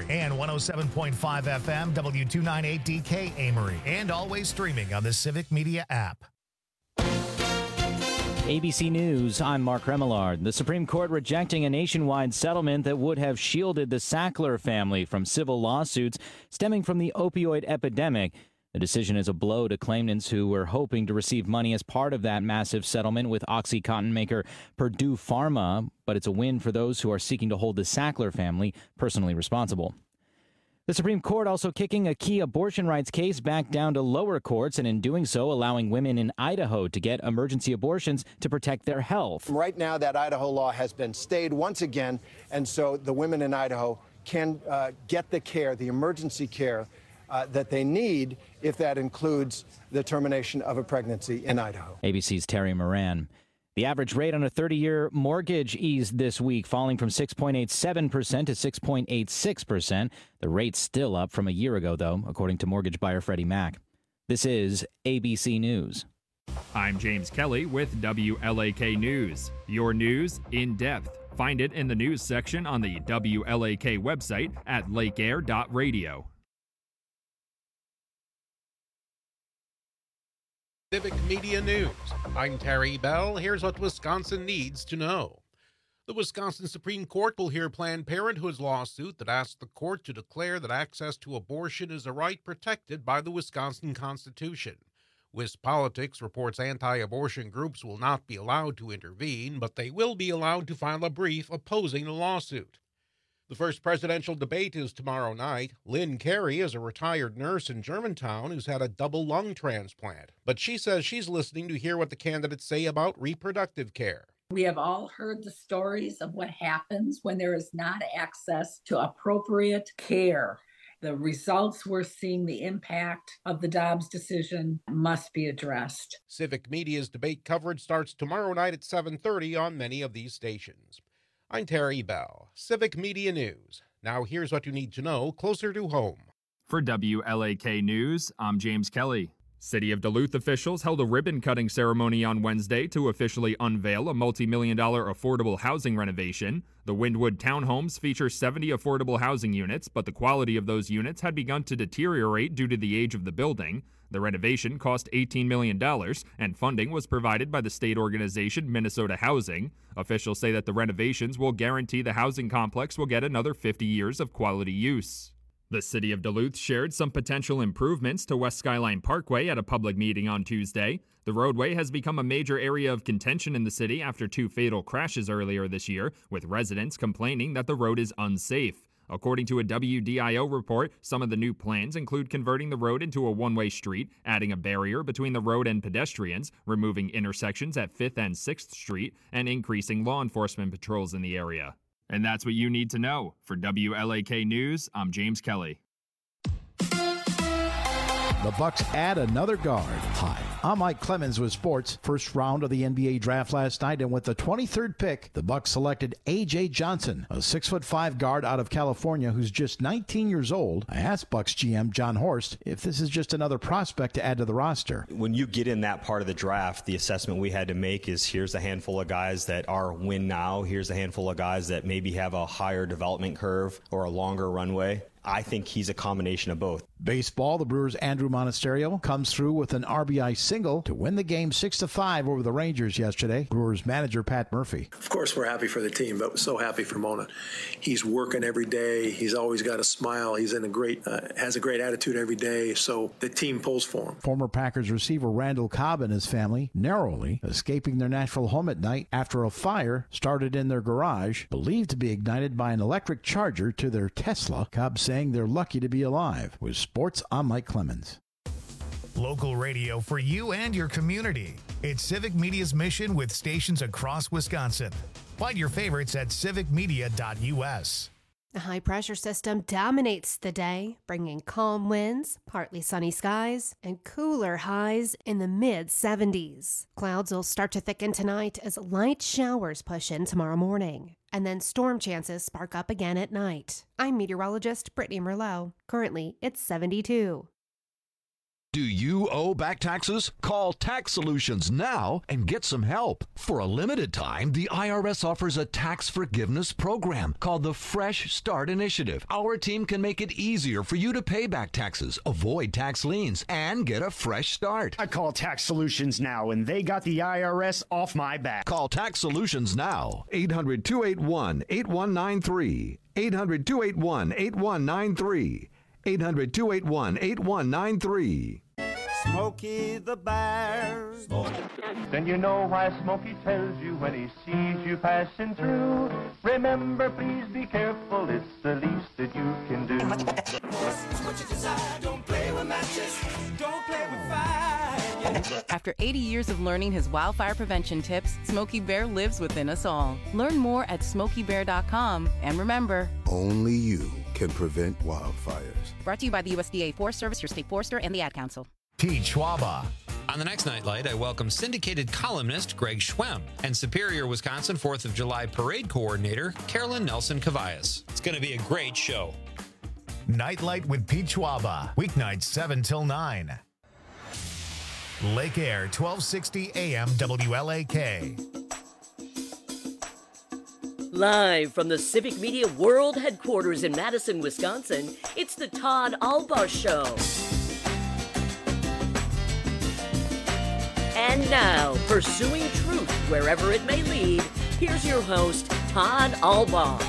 And 107.5 FM, W298DK Amory. And always streaming on the Civic Media app. ABC News, I'm Mark Remillard. The Supreme Court rejecting a nationwide settlement that would have shielded the Sackler family from civil lawsuits stemming from the opioid epidemic. The decision is a blow to claimants who were hoping to receive money as part of that massive settlement with OxyContin maker Purdue Pharma, but it's a win for those who are seeking to hold the Sackler family personally responsible. The Supreme Court also kicking a key abortion rights case back down to lower courts, and in doing so, allowing women in Idaho to get emergency abortions to protect their health. Right now, that Idaho law has been stayed once again, and so the women in Idaho can get the care, the emergency care that they need, if that includes the termination of a pregnancy in Idaho. ABC's Terry Moran. The average rate on a 30-year mortgage eased this week, falling from 6.87% to 6.86%. The rate's still up from a year ago, though, according to mortgage buyer Freddie Mac. This is ABC News. I'm James Kelly with WLAK News. Your news in depth. Find it in the news section on the WLAK website at lakeair.radio. Civic Media News. I'm Terry Bell. Here's what Wisconsin needs to know. The Wisconsin Supreme Court will hear Planned Parenthood's lawsuit that asks the court to declare that access to abortion is a right protected by the Wisconsin Constitution. WisPolitics reports anti-abortion groups will not be allowed to intervene, but they will be allowed to file a brief opposing the lawsuit. The first presidential debate is tomorrow night. Lynn Carey is a retired nurse in Germantown who's had a double lung transplant, but she says she's listening to hear what the candidates say about reproductive care. We have all heard the stories of what happens when there is not access to appropriate care. The results we're seeing, the impact of the Dobbs decision must be addressed. Civic Media's debate coverage starts tomorrow night at 7:30 on many of these stations. I'm Terry Bell, Civic Media News. Now here's what you need to know closer to home. For WLAK News, I'm James Kelly. City of Duluth officials held a ribbon-cutting ceremony on Wednesday to officially unveil a multi-million-dollar affordable housing renovation. The Windwood townhomes feature 70 affordable housing units, but the quality of those units had begun to deteriorate due to the age of the building. The renovation cost $18 million, and funding was provided by the state organization Minnesota Housing. Officials say that the renovations will guarantee the housing complex will get another 50 years of quality use. The City of Duluth shared some potential improvements to West Skyline Parkway at a public meeting on Tuesday. The roadway has become a major area of contention in the city after 2 fatal crashes earlier this year, with residents complaining that the road is unsafe. According to a WDIO report, some of the new plans include converting the road into a one-way street, adding a barrier between the road and pedestrians, removing intersections at 5th and 6th Street, and increasing law enforcement patrols in the area. And that's what you need to know. For WLAK News, I'm James Kelly. The Bucks add another guard. Hi, I'm Mike Clemens with sports. First round of the NBA draft last night, and with the 23rd pick, the Bucks selected A.J. Johnson, a 6'5" guard out of California who's just 19 years old. I asked Bucks GM John Horst if this is just another prospect to add to the roster. When you get in that part of the draft, the assessment we had to make is here's a handful of guys that are win now. Here's a handful of guys that maybe have a higher development curve or a longer runway. I think he's a combination of both. Baseball, the Brewers' Andrew Monasterio comes through with an RBI single to win the game 6-5 over the Rangers yesterday. Brewers manager Pat Murphy. Of course, we're happy for the team, but we're so happy for Mona. He's working every day. He's always got a smile. He's in has a great attitude every day. So the team pulls for him. Former Packers receiver Randall Cobb and his family narrowly escaping their Nashville home at night after a fire started in their garage, believed to be ignited by an electric charger to their Tesla. Cobb saying they're lucky to be alive. With sports, I'm Mike Clemens. Local radio for you and your community. It's Civic Media's mission with stations across Wisconsin. Find your favorites at civicmedia.us. A high-pressure system dominates the day, bringing calm winds, partly sunny skies, and cooler highs in the mid-70s. Clouds will start to thicken tonight as light showers push in tomorrow morning, and then storm chances spark up again at night. I'm meteorologist Brittany Merlot. Currently, it's 72. Do you owe back taxes? Call Tax Solutions now and get some help. For a limited time, the IRS offers a tax forgiveness program called the Fresh Start Initiative. Our team can make it easier for you to pay back taxes, avoid tax liens, and get a fresh start. I call Tax Solutions now, and they got the IRS off my back. Call Tax Solutions now. 800-281-8193. 800-281-8193. 800-281-8193. Smokey the Bear. Then you know why Smokey tells you when he sees you passing through. Remember, please be careful, it's the least that you can do. What you desire, don't play with matches, don't play with fire. After 80 years of learning his wildfire prevention tips, Smokey Bear lives within us all. Learn more at SmokeyBear.com. And remember, only you can prevent wildfires. Brought to you by the USDA Forest Service, your state forester, and the Ad Council. Pete Schwaba. On the next Nightlight, I welcome syndicated columnist Greg Schwem and Superior, Wisconsin 4th of July Parade Coordinator Carolyn Nelson Cavaias. It's going to be a great show. Nightlight with Pete Schwaba. Weeknights 7 till 9. Lake Air, 1260 AM WLAK. Live from the Civic Media World Headquarters in Madison, Wisconsin, it's the Todd Albaugh Show. And now, pursuing truth wherever it may lead, here's your host, Todd Albaugh.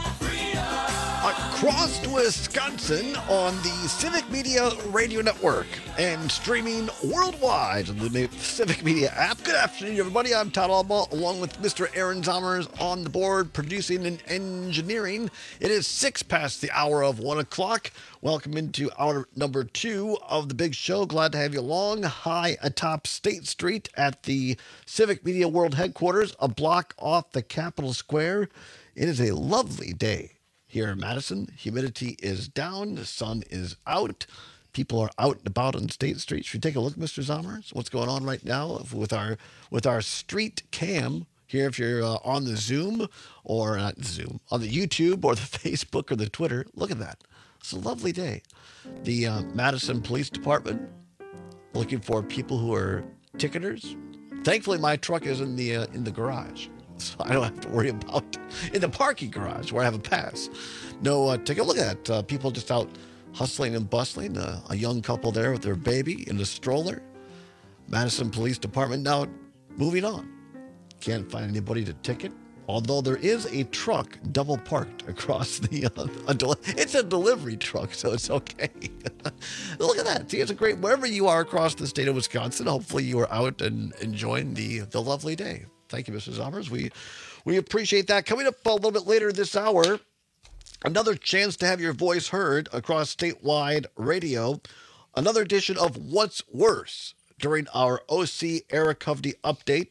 Across Wisconsin on the Civic Media Radio Network and streaming worldwide on the Civic Media app. Good afternoon, everybody. I'm Todd Albaugh, along with Mr. Aaron Zommers on the board, producing and engineering. It is 6 past the hour of 1 o'clock. Welcome into hour number 2 of the big show. Glad to have you along. High atop State Street at the Civic Media World Headquarters, a block off the Capitol Square. It is a lovely day here in Madison. Humidity is down. The sun is out. People are out and about on State Street. Should we take a look, Mr. Zommers? What's going on right now with our street cam here? If you're on the Zoom or not Zoom, on the YouTube or the Facebook or the Twitter, look at that. It's a lovely day. The Madison Police Department looking for people who are ticketers. Thankfully, my truck is in the garage, so I don't have to worry about in the parking garage where I have a pass. No ticket. Look at that. People just out hustling and bustling. A young couple there with their baby in a stroller. Madison Police Department now moving on. Can't find anybody to ticket. Although there is a truck double parked across the, it's a delivery truck, so it's okay. Look at that. See, it's a great, wherever you are across the state of Wisconsin, hopefully you are out and enjoying the lovely day. Thank you, Mr. Zommers. We appreciate that. Coming up a little bit later this hour, another chance to have your voice heard across statewide radio. Another edition of What's Worse during our OC Eric Hovde update.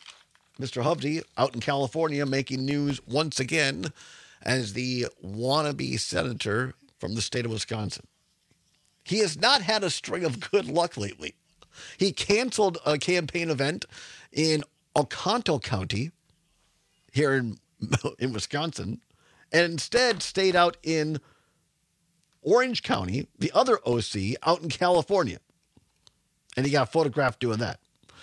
Mr. Hovde out in California making news once again as the wannabe senator from the state of Wisconsin. He has not had a string of good luck lately. He canceled a campaign event in Oconto County here in Wisconsin and instead stayed out in Orange County, the other OC, out in California. And he got photographed doing that.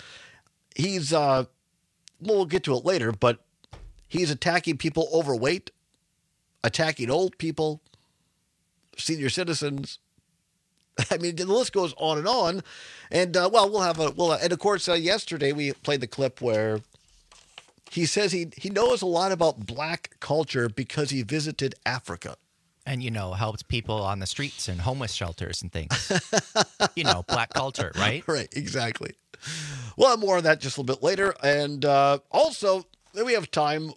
He's, we'll get to it later, but he's attacking people overweight, attacking old people, senior citizens. I mean, the list goes on and on. And, and of course, yesterday we played the clip where he says he knows a lot about black culture because he visited Africa. And, helped people on the streets and homeless shelters and things. Black culture, right? Right, exactly. We'll have more on that just a little bit later. And also, we have time.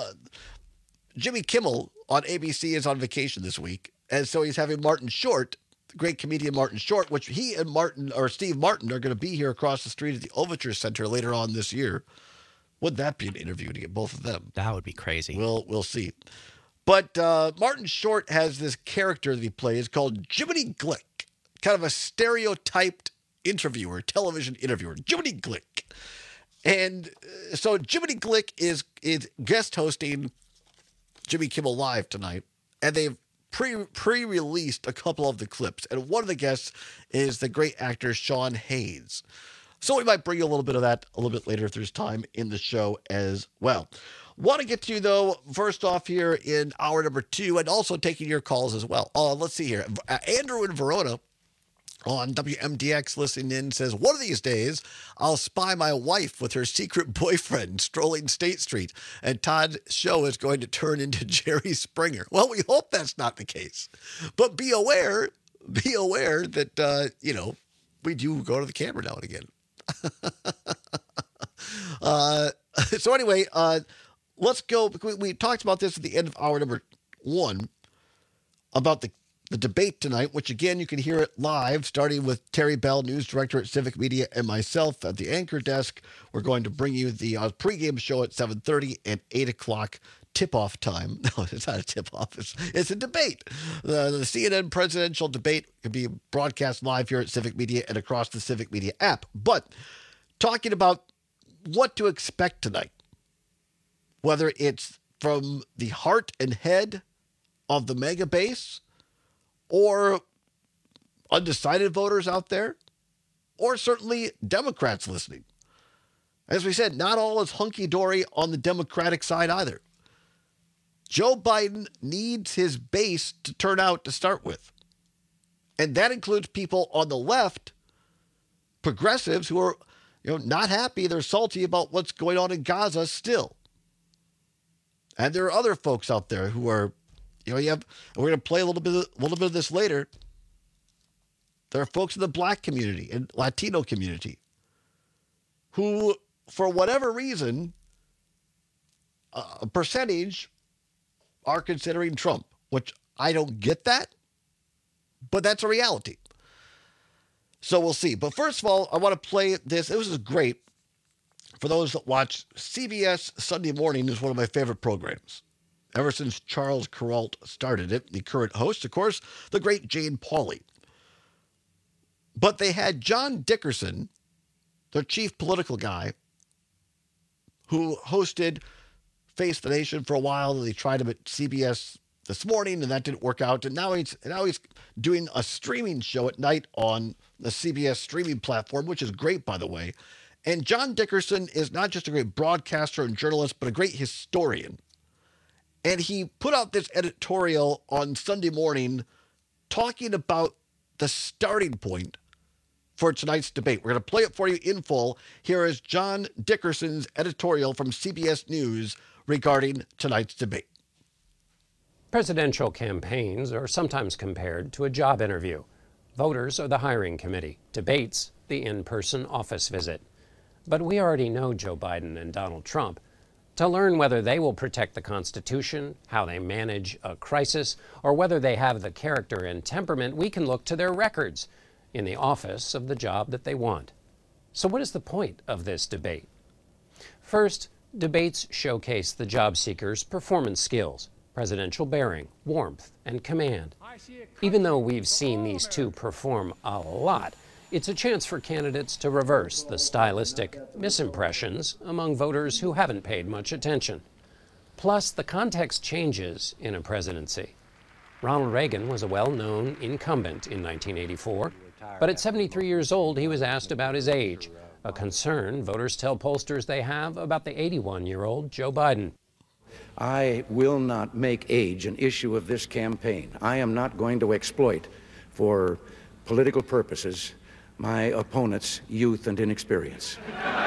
Jimmy Kimmel on ABC is on vacation this week. And so he's having Martin Short, the great comedian Martin Short, which he and Steve Martin are going to be here across the street at the Overture Center later on this year. Would that be an interview to get both of them? That would be crazy. We'll see. But Martin Short has this character that he plays called Jiminy Glick, kind of a stereotyped television interviewer, Jiminy Glick. And so Jiminy Glick is guest hosting Jimmy Kimmel Live tonight, and they've pre-released a couple of the clips, and one of the guests is the great actor Sean Hayes. So we might bring you a little bit of that a little bit later if there's time in the show as well. Want to get to you, though, first off here in hour number 2, and also taking your calls as well. Let's see here. Andrew in Verona on WMDX listening in says, one of these days, I'll spy my wife with her secret boyfriend strolling State Street, and Todd's show is going to turn into Jerry Springer. Well, we hope that's not the case. But be aware that, we do go to the camera now and again. So anyway, let's go. We talked about this at the end of hour number 1 about the debate tonight, which again, you can hear it live, starting with Terry Bell, news director at Civic Media, and myself at the anchor desk. We're going to bring you the pregame show at 7:30 and 8 o'clock tip-off time. No, it's not a tip-off. It's a debate. The CNN presidential debate can be broadcast live here at Civic Media and across the Civic Media app. But talking about what to expect tonight, whether it's from the heart and head of the mega base, or undecided voters out there, or certainly Democrats listening. As we said, not all is hunky-dory on the Democratic side either. Joe Biden needs his base to turn out to start with. And that includes people on the left, progressives who are not happy. They're salty about what's going on in Gaza still. And there are other folks out there who are, we're going to play a little bit of this later. There are folks in the Black community and Latino community who, for whatever reason, a percentage are considering Trump, which I don't get that, but that's a reality. So we'll see. But first of all, I want to play this. This is great. For those that watch, CBS Sunday Morning is one of my favorite programs. Ever since Charles Kuralt started it, the current host, of course, the great Jane Pauley. But they had John Dickerson, their chief political guy, who hosted Face the Nation for a while. They tried him at CBS This Morning, and that didn't work out. And now he's doing a streaming show at night on the CBS streaming platform, which is great, by the way. And John Dickerson is not just a great broadcaster and journalist, but a great historian. And he put out this editorial on Sunday morning talking about the starting point for tonight's debate. We're going to play it for you in full. Here is John Dickerson's editorial from CBS News regarding tonight's debate. Presidential campaigns are sometimes compared to a job interview. Voters are the hiring committee, debates the in-person office visit. But we already know Joe Biden and Donald Trump. To learn whether they will protect the Constitution, how they manage a crisis, or whether they have the character and temperament, we can look to their records in the office of the job that they want. So what is the point of this debate? First, debates showcase the job seeker's performance skills, presidential bearing, warmth, and command. Even though we've seen these two perform a lot, it's a chance for candidates to reverse the stylistic misimpressions among voters who haven't paid much attention. Plus, the context changes in a presidency. Ronald Reagan was a well-known incumbent in 1984, but at 73 years old, he was asked about his age, a concern voters tell pollsters they have about the 81-year-old Joe Biden. I will not make age an issue of this campaign. I am not going to exploit for political purposes my opponent's youth and inexperience.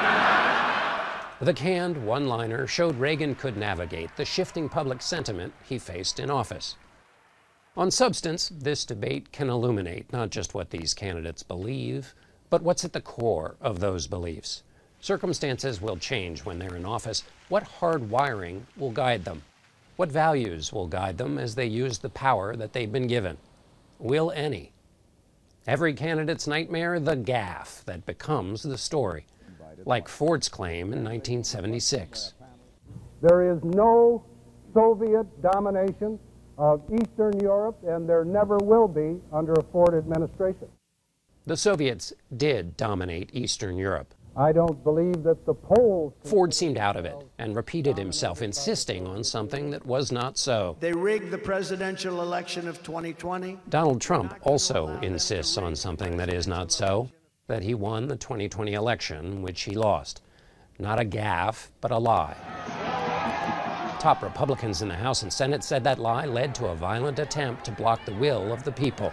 The canned one-liner showed Reagan could navigate the shifting public sentiment he faced in office. On substance, this debate can illuminate not just what these candidates believe, but what's at the core of those beliefs. Circumstances will change when they're in office. What hard wiring will guide them? What values will guide them as they use the power that they've been given? Will any? Every candidate's nightmare, the gaffe that becomes the story, like Ford's claim in 1976. There is no Soviet domination of Eastern Europe, and there never will be under a Ford administration. The Soviets did dominate Eastern Europe. I don't believe that the polls... Ford seemed out of it and repeated himself, insisting on something that was not so. They rigged the presidential election of 2020. Donald Trump also insists on something that is not so, that he won the 2020 election, which he lost. Not a gaffe, but a lie. Top Republicans in the House and Senate said that lie led to a violent attempt to block the will of the people.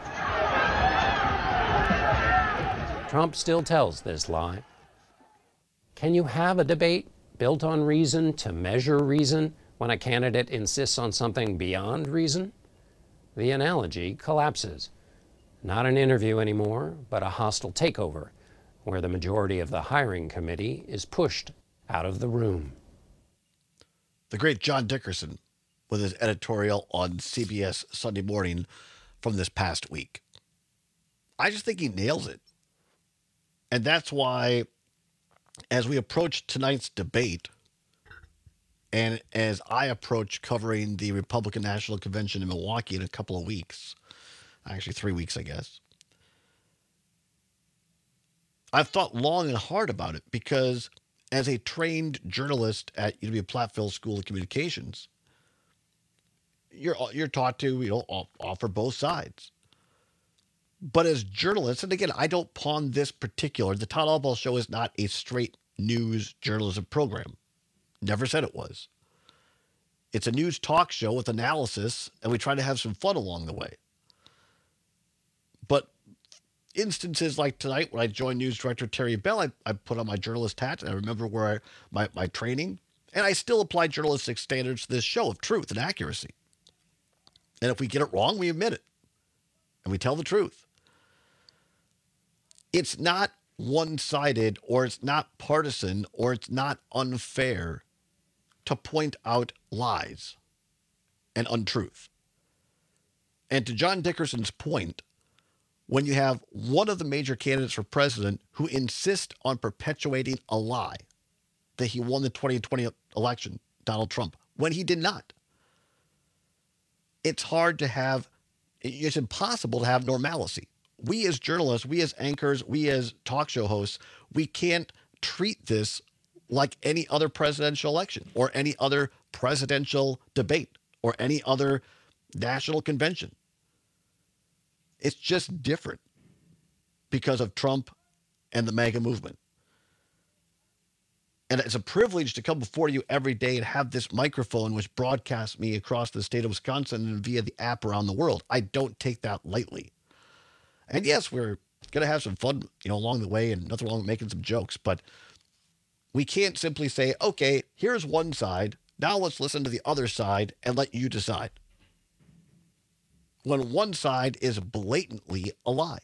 Trump still tells this lie. Can you have a debate built on reason to measure reason when a candidate insists on something beyond reason? The analogy collapses. Not an interview anymore, but a hostile takeover, where the majority of the hiring committee is pushed out of the room. The great John Dickerson with his editorial on CBS Sunday Morning from this past week. I just think he nails it. And that's why, as we approach tonight's debate, and as I approach covering the Republican National Convention in Milwaukee in a couple of weeks, actually 3 weeks, I guess, I've thought long and hard about it because as a trained journalist at UW-Platteville School of Communications, you're taught to offer both sides. But as journalists, and again, I don't pawn this particular, the Todd Albaugh Show is not a straight news journalism program. Never said it was. It's a news talk show with analysis, and we try to have some fun along the way. But instances like tonight, when I joined news director Terry Bell, I put on my journalist hat, and I remember where my training, and I still apply journalistic standards to this show of truth and accuracy. And if we get it wrong, we admit it, and we tell the truth. It's not one-sided, or it's not partisan, or it's not unfair to point out lies and untruth. And to John Dickerson's point, when you have one of the major candidates for president who insists on perpetuating a lie that he won the 2020 election, Donald Trump, when he did not, it's impossible to have normalcy. We as journalists, we as anchors, we as talk show hosts, we can't treat this like any other presidential election or any other presidential debate or any other national convention. It's just different because of Trump and the MAGA movement. And it's a privilege to come before you every day and have this microphone which broadcasts me across the state of Wisconsin and via the app around the world. I don't take that lightly. And yes, we're going to have some fun, along the way, and nothing wrong with making some jokes, but we can't simply say, okay, here's one side. Now let's listen to the other side and let you decide. When one side is blatantly a lie.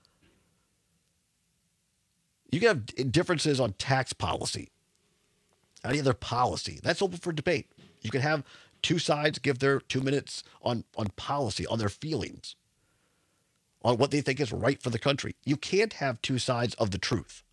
You can have differences on tax policy, any other policy. That's open for debate. You can have two sides give their 2 minutes on policy, on their feelings, on what they think is right for the country. You can't have two sides of the truth.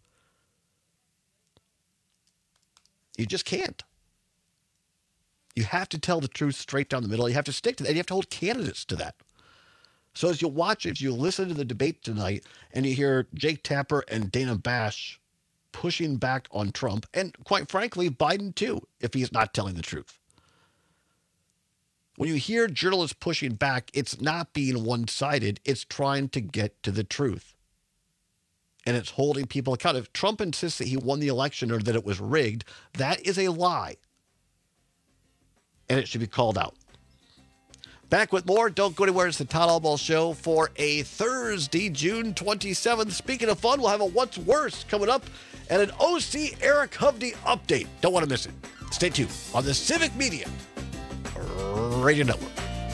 You just can't. You have to tell the truth straight down the middle. You have to stick to that. And you have to hold candidates to that. So as you watch, if you listen to the debate tonight and you hear Jake Tapper and Dana Bash pushing back on Trump, and quite frankly, Biden too, if he's not telling the truth. When you hear journalists pushing back, it's not being one-sided. It's trying to get to the truth. And it's holding people accountable. If Trump insists that he won the election or that it was rigged, that is a lie. And it should be called out. Back with more. Don't go anywhere. It's the Todd Albaugh Show for a Thursday, June 27th. Speaking of fun, we'll have a What's Worse coming up and an OC Eric Hovde update. Don't want to miss it. Stay tuned on the Civic Media Radio Network.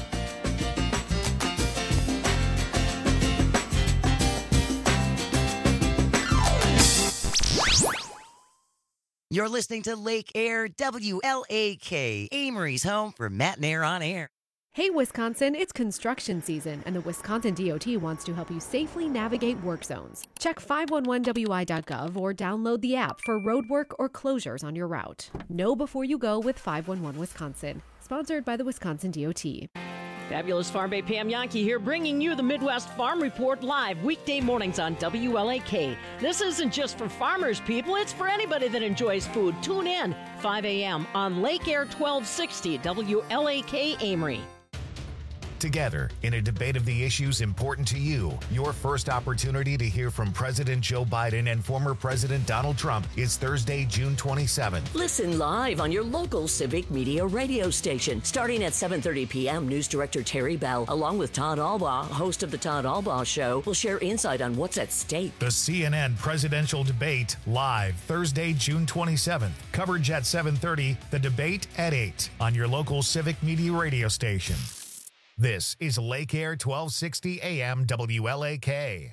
You're listening to Lake Air WLAK, Amory's home for Matt and Air on Air. Hey, Wisconsin, it's construction season, and the Wisconsin DOT wants to help you safely navigate work zones. Check 511wi.gov or download the app for road work or closures on your route. Know before you go with 511 Wisconsin, sponsored by the Wisconsin DOT. Fabulous Farm Bay Pam Yankee here, bringing you the Midwest Farm Report live weekday mornings on WLAK. This isn't just for farmers, people. It's for anybody that enjoys food. Tune in 5 a.m. on Lake Air 1260 WLAK Amory. Together, in a debate of the issues important to you, your first opportunity to hear from President Joe Biden and former President Donald Trump is Thursday, June 27th. Listen live on your local Civic Media radio station. Starting at 7:30 p.m., News Director Terry Bell, along with Todd Albaugh, host of The Todd Albaugh Show, will share insight on what's at stake. The CNN presidential debate, live Thursday, June 27th. Coverage at 7:30, the debate at 8 on your local Civic Media radio station. This is Lake Air 1260 AM WLAK.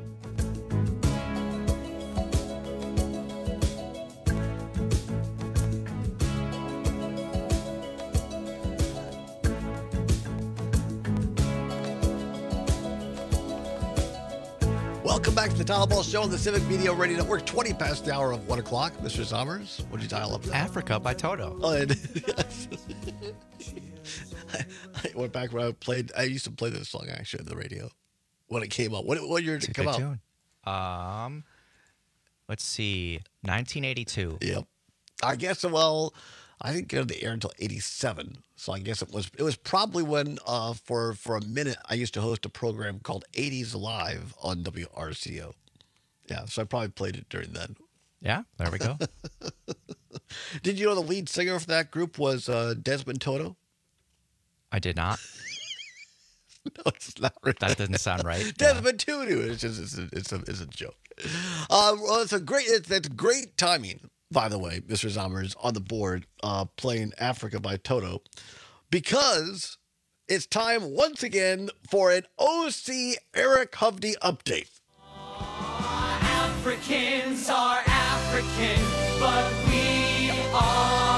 Welcome back to the Todd Albaugh Show on the Civic Media Radio Network, 20 past the hour of 1 o'clock. Mr. Sommers, what did you dial up now? Africa by Toto. Oh, yes. I went back when I used to play this song actually on the radio when it came out. What year did it come out? Tune. Let's see, 1982. Yep. I guess, well, I didn't get on the air until 87. So I guess it was probably when for a minute I used to host a program called 80s Live on WRCO. Yeah, so I probably played it during then. Yeah, there we go. Did you know the lead singer for that group was Desmond Toto? I did not. No, it's not right. That doesn't sound right. Desmond Tutu. It's a joke. Well, that's great timing, by the way, Mr. Zommers, on the board, playing Africa by Toto, because it's time once again for an OC Eric Hovde update. Africans are African, but we are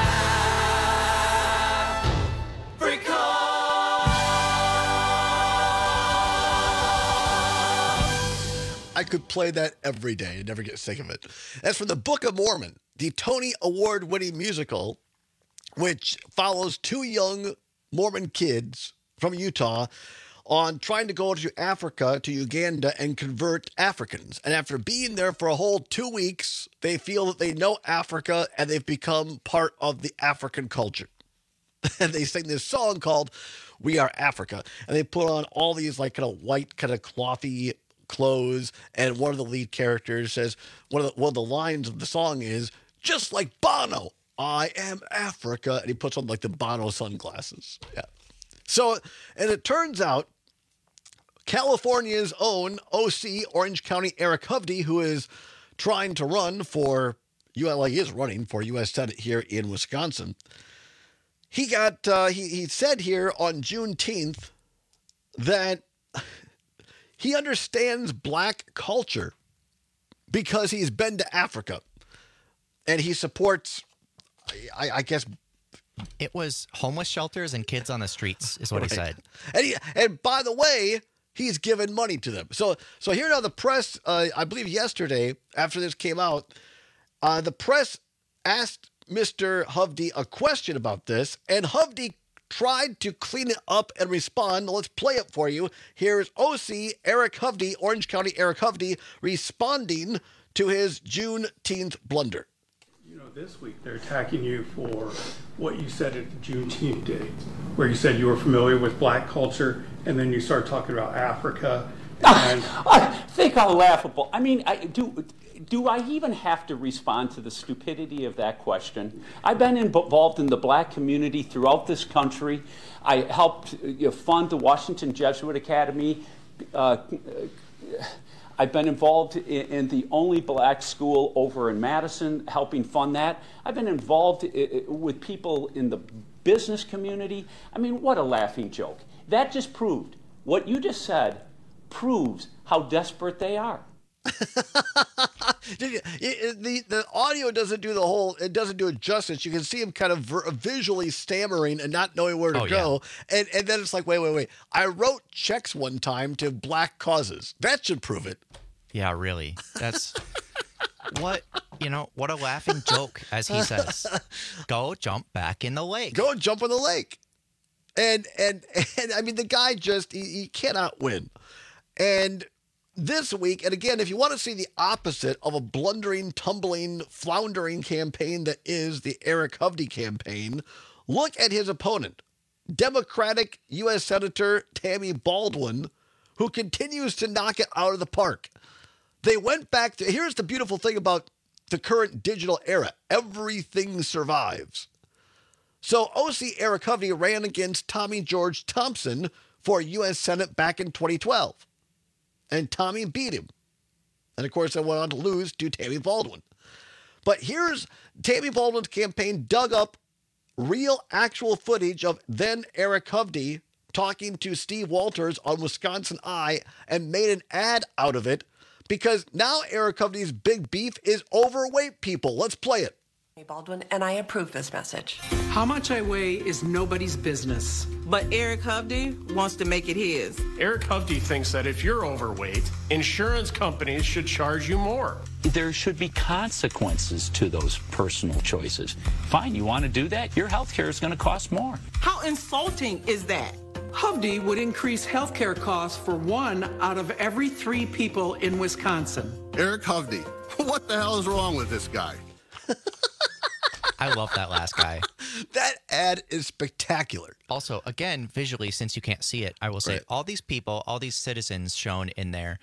I could play that every day and never get sick of it. That's from the Book of Mormon, the Tony Award-winning musical, which follows two young Mormon kids from Utah on trying to go to Africa, to Uganda, and convert Africans. And after being there for a whole 2 weeks, they feel that they know Africa and they've become part of the African culture. And they sing this song called We Are Africa. And they put on all these like kind of white, kind of clothy clothes, and one of the lead characters says, one of the lines of the song is, just like Bono, I am Africa, and he puts on like the Bono sunglasses. Yeah. So, and it turns out California's own OC Orange County Eric Hovde, who is trying to run for he is running for U.S. Senate here in Wisconsin. He got he said here on Juneteenth that he understands black culture because he's been to Africa, and he supports, I guess, it was homeless shelters and kids on the streets is what he said. And by the way, he's given money to them. So here now the press, I believe yesterday after this came out, the press asked Mr. Hovde a question about this, and Hovde tried to clean it up and respond. Let's play it for you. Here's OC Eric Hovde, Orange County Eric Hovde, responding to his Juneteenth blunder. You know, this week they're attacking you for what you said at the Juneteenth day, where you said you were familiar with black culture, and then you start talking about Africa. And I think how laughable. I mean, do I even have to respond to the stupidity of that question? I've been involved in the black community throughout this country. I helped fund the Washington Jesuit Academy. I've been involved in the only black school over in Madison, helping fund that. I've been involved with people in the business community. I mean, what a laughing joke. That just proved, what you just said proves how desperate they are. The audio doesn't do it doesn't do it justice. You can see him kind of visually stammering and not knowing where to go. Yeah. And then it's like, wait. I wrote checks one time to black causes. That should prove it. Yeah, really. That's what a laughing joke, as he says. Go jump back in the lake. Go jump in the lake. And I mean, the guy just, he cannot win. And this week, and again, if you want to see the opposite of a blundering, tumbling, floundering campaign that is the Eric Hovde campaign, look at his opponent, Democratic U.S. Senator Tammy Baldwin, who continues to knock it out of the park. They went back to, here's the beautiful thing about the current digital era. Everything survives. So OC Eric Hovde ran against Tommy George Thompson for U.S. Senate back in 2012. And Tommy beat him. And, of course, I went on to lose to Tammy Baldwin. But here's Tammy Baldwin's campaign dug up real, actual footage of then Eric Hovde talking to Steve Walters on Wisconsin Eye and made an ad out of it because now Eric Hovde's big beef is overweight people. Let's play it. Baldwin, and I approve this message. How much I weigh is nobody's business. But Eric Hovde wants to make it his. Eric Hovde thinks that if you're overweight, insurance companies should charge you more. There should be consequences to those personal choices. Fine, you want to do that? Your health care is going to cost more. How insulting is that? Hovde would increase health care costs for 1 out of every 3 people in Wisconsin. Eric Hovde, what the hell is wrong with this guy? I love that last guy. That ad is spectacular. Also, again, visually, since you can't see it, I will say all these people, all these citizens shown in there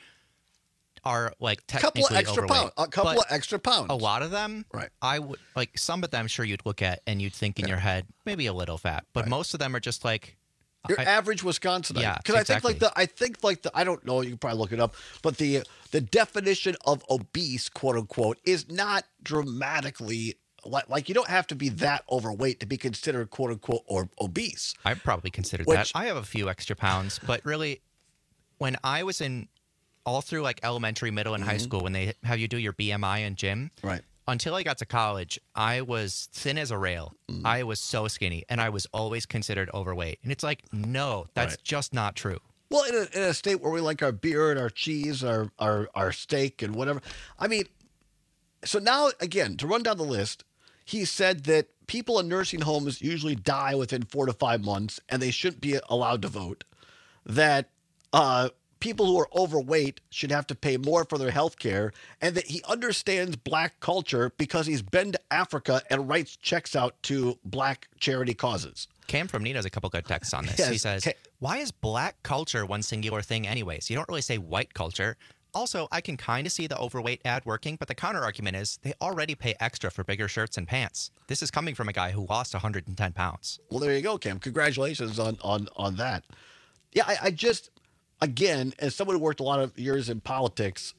are like technically overweight. A couple of extra pounds. A lot of them, right? I would like some of them. Sure, you'd look at and you'd think in your head maybe a little fat, but most of them are just like your average Wisconsinite. Yeah, because exactly. I think the I don't know. You can probably look it up, but the definition of obese, quote unquote, is not dramatically. Like you don't have to be that overweight to be considered quote unquote or obese. I probably considered that. I have a few extra pounds, but really, when I was in all through like elementary, middle, and high school, when they have you do your BMI in gym, right? Until I got to college, I was thin as a rail. I was so skinny, and I was always considered overweight. And it's like, no, that's just not true. Well, in a state where we like our beer and our cheese, our steak and whatever. I mean, so now again to run down the list. He said that people in nursing homes usually die within 4 to 5 months and they shouldn't be allowed to vote. That people who are overweight should have to pay more for their health care, and that he understands black culture because he's been to Africa and writes checks out to black charity causes. Cam from Nina has a couple good texts on this. Yes. He says, why is black culture one singular thing anyways? You don't really say white culture. Also, I can kind of see the overweight ad working, but the counter-argument is they already pay extra for bigger shirts and pants. This is coming from a guy who lost 110 pounds. Well, there you go, Cam. Congratulations on that. Yeah, I just, again, as someone who worked a lot of years in politics,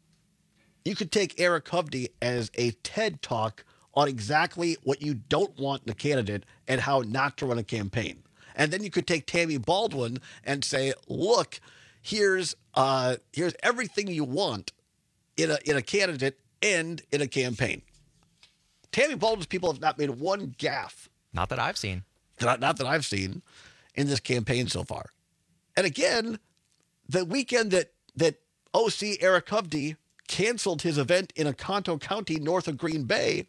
you could take Eric Hovde as a TED Talk on exactly what you don't want in a candidate and how not to run a campaign. And then you could take Tammy Baldwin and say, look, here's everything you want in a candidate and in a campaign. Tammy Baldwin's people have not made one gaffe. Not that I've seen. Not that I've seen in this campaign so far. And again, the weekend that OC Eric Hovde canceled his event in Oconto County north of Green Bay,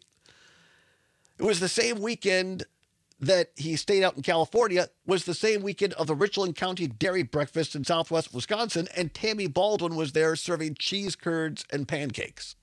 it was the same weekend that he stayed out in California, was the same weekend of the Richland County Dairy Breakfast in southwest Wisconsin, and Tammy Baldwin was there serving cheese curds and pancakes.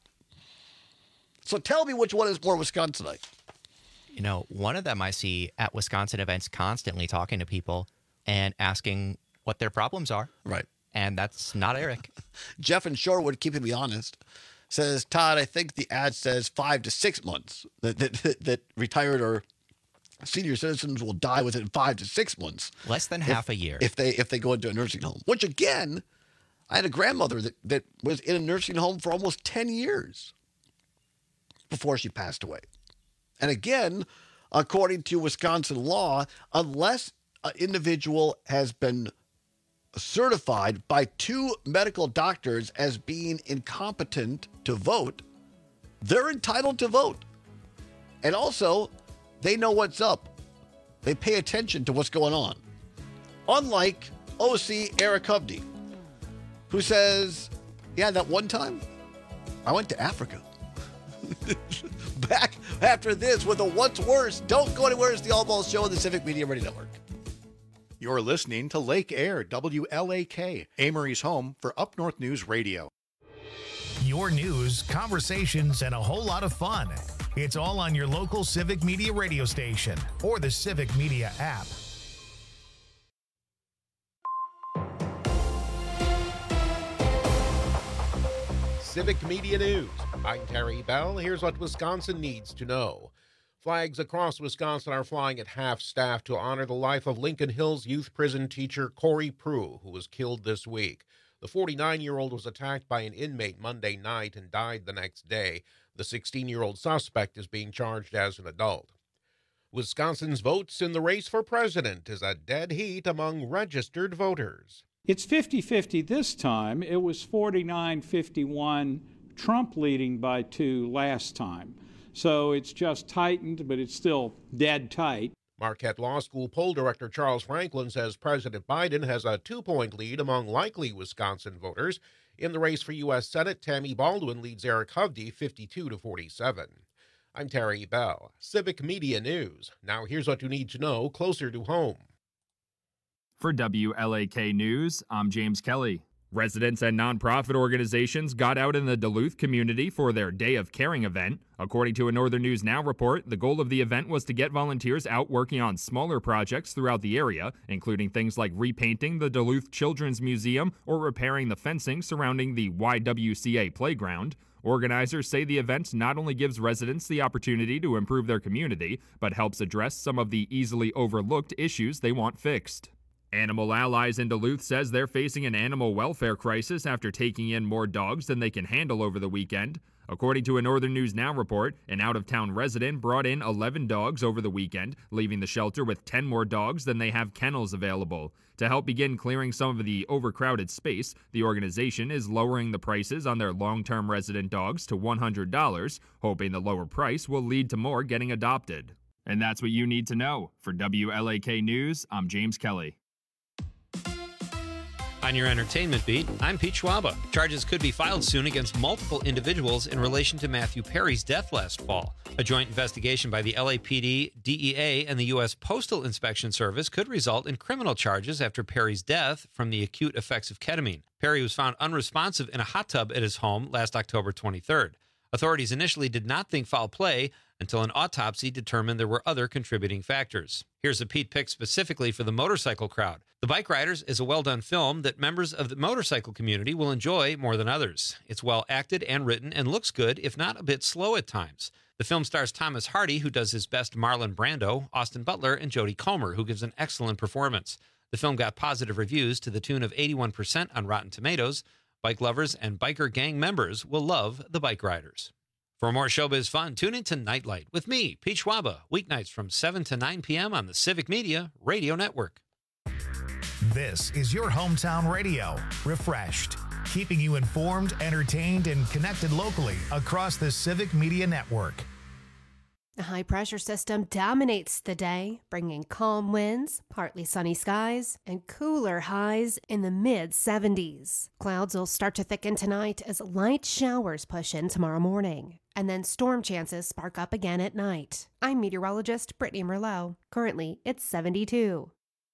So tell me which one is more Wisconsinite. You know, one of them I see at Wisconsin events constantly talking to people and asking what their problems are. Right. And that's not Eric. Jeff in Shorewood, keeping me honest, says, Todd, I think the ad says 5 to 6 months that retired or senior citizens will die within 5 to 6 months. Less than half a year. If they go into a nursing home. Which, again, I had a grandmother that was in a nursing home for almost 10 years before she passed away. And again, according to Wisconsin law, unless an individual has been certified by 2 medical doctors as being incompetent to vote, they're entitled to vote. And also, they know what's up. They pay attention to what's going on. Unlike OC Eric Hovde, who says, yeah, that one time, I went to Africa. Back after this with a What's Worse. Don't go anywhere. It's the All Balls Show on the Civic Media Radio Network. You're listening to Lake Air, WLAK, Amory's home for Up North News Radio. Your news, conversations, and a whole lot of fun. It's all on your local Civic Media radio station or the Civic Media app. Civic Media News. I'm Terry Bell. Here's what Wisconsin needs to know. Flags across Wisconsin are flying at half-staff to honor the life of Lincoln Hills Youth Prison teacher Corey Prue, who was killed this week. The 49-year-old was attacked by an inmate Monday night and died the next day. The 16-year-old suspect is being charged as an adult. Wisconsin's votes in the race for president is a dead heat among registered voters. It's 50-50 this time. It was 49-51, Trump leading by 2 last time. So it's just tightened, but it's still dead tight. Marquette Law School poll director Charles Franklin says President Biden has a 2-point lead among likely Wisconsin voters. In the race for U.S. Senate, Tammy Baldwin leads Eric Hovde 52-47. I'm Terry Bell, Civic Media News. Now here's what you need to know closer to home. For WLAK News, I'm James Kelly. Residents and nonprofit organizations got out in the Duluth community for their Day of Caring event. According to a Northern News Now report, the goal of the event was to get volunteers out working on smaller projects throughout the area, including things like repainting the Duluth Children's Museum or repairing the fencing surrounding the YWCA playground. Organizers say the event not only gives residents the opportunity to improve their community, but helps address some of the easily overlooked issues they want fixed. Animal Allies in Duluth says they're facing an animal welfare crisis after taking in more dogs than they can handle over the weekend. According to a Northern News Now report, an out-of-town resident brought in 11 dogs over the weekend, leaving the shelter with 10 more dogs than they have kennels available. To help begin clearing some of the overcrowded space, the organization is lowering the prices on their long-term resident dogs to $100, hoping the lower price will lead to more getting adopted. And that's what you need to know. For WLAK News, I'm James Kelly. On your entertainment beat, I'm Pete Schwaba. Charges could be filed soon against multiple individuals in relation to Matthew Perry's death last fall. A joint investigation by the LAPD, DEA, and the U.S. Postal Inspection Service could result in criminal charges after Perry's death from the acute effects of ketamine. Perry was found unresponsive in a hot tub at his home last October 23rd. Authorities initially did not think foul play until an autopsy determined there were other contributing factors. Here's a Pete pick specifically for the motorcycle crowd. The Bike Riders is a well-done film that members of the motorcycle community will enjoy more than others. It's well acted and written and looks good, if not a bit slow at times. The film stars Thomas Hardy, who does his best Marlon Brando, Austin Butler, and Jodie Comer, who gives an excellent performance. The film got positive reviews to the tune of 81% on Rotten Tomatoes. Bike lovers and biker gang members will love The Bike Riders. For more showbiz fun, tune in to Nightlight with me, Pete Schwaba, weeknights from 7 to 9 p.m. on the Civic Media Radio Network. This is your hometown radio, refreshed, keeping you informed, entertained, and connected locally across the Civic Media Network. A high-pressure system dominates the day, bringing calm winds, partly sunny skies, and cooler highs in the mid-70s. Clouds will start to thicken tonight as light showers push in tomorrow morning, and then storm chances spark up again at night. I'm meteorologist Brittany Merlot. Currently, it's 72.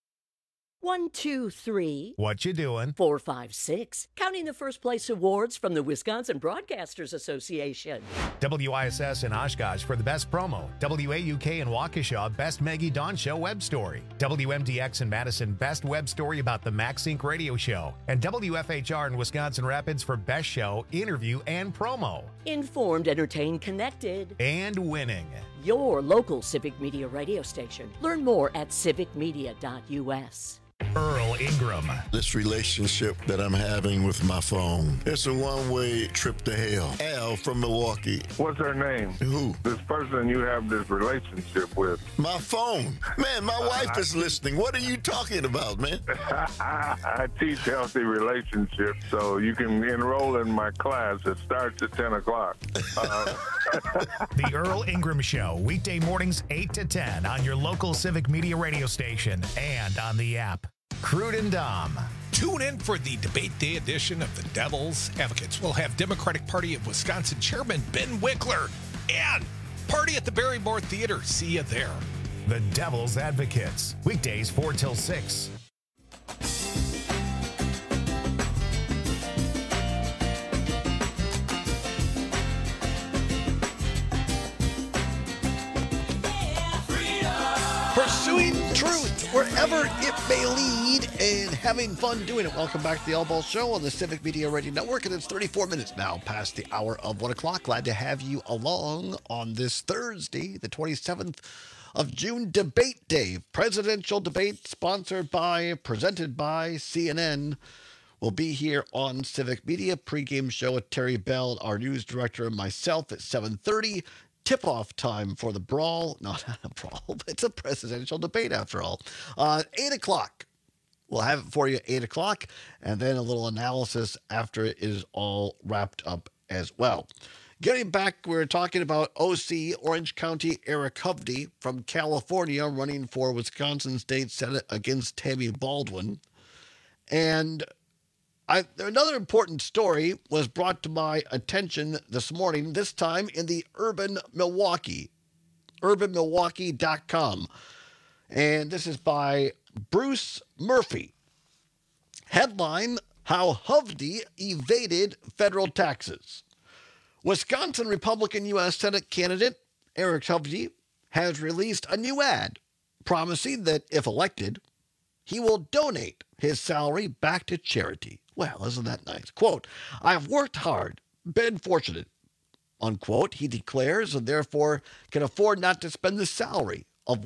1, 2, 3. What you doing? 4, 5, 6. Counting the first place awards from the Wisconsin Broadcasters Association. WISS in Oshkosh for the best promo. WAUK in Waukesha, best Maggie Dawn Show web story. WMDX in Madison, best web story about the MaxSync radio show. And WFHR in Wisconsin Rapids for best show, interview, and promo. Informed, entertained, connected. And winning. Your local Civic Media radio station. Learn more at civicmedia.us. Earl Ingram. This relationship that I'm having with my phone, it's a one-way trip to hell. Al from Milwaukee. What's her name? Who? This person you have this relationship with. My phone. Man, my wife is listening. What are you talking about, man? I teach healthy relationships, so you can enroll in my class. It starts at 10 o'clock. The Earl Ingram Show, weekday mornings 8 to 10 on your local Civic Media radio station and on the app. Crude and Dom. Tune in for the Debate Day edition of the Devil's Advocates. We'll have Democratic Party of Wisconsin Chairman Ben Winkler and Party at the Barrymore Theater. See you there. The Devil's Advocates, weekdays 4 till 6 pursuing truth wherever it may lead and having fun doing it. Welcome back to the All Ball Show on the Civic Media Radio Network, and it's 34 minutes now past the hour of 1 o'clock. Glad to have you along on this Thursday, the 27th of June, Debate Day. Presidential debate presented by CNN. Will be here on Civic Media. Pre-game show with Terry Bell, our news director, and myself at 7:30. Tip-off time for the brawl. Not a brawl, but it's a presidential debate after all. 8 o'clock. We'll have it for you at 8 o'clock, and then a little analysis after it is all wrapped up as well. Getting back, we're talking about OC, Orange County, Eric Hovde from California, running for Wisconsin State Senate against Tammy Baldwin. And another important story was brought to my attention this morning, this time in the Urban Milwaukee, urbanmilwaukee.com. And this is by Bruce Murphy. Headline, How Hovde Evaded Federal Taxes. Wisconsin Republican U.S. Senate candidate Eric Hovde has released a new ad promising that if elected, he will donate his salary back to charity. Well, isn't that nice? Quote, I've worked hard, been fortunate, unquote, he declares, and therefore can afford not to spend the salary of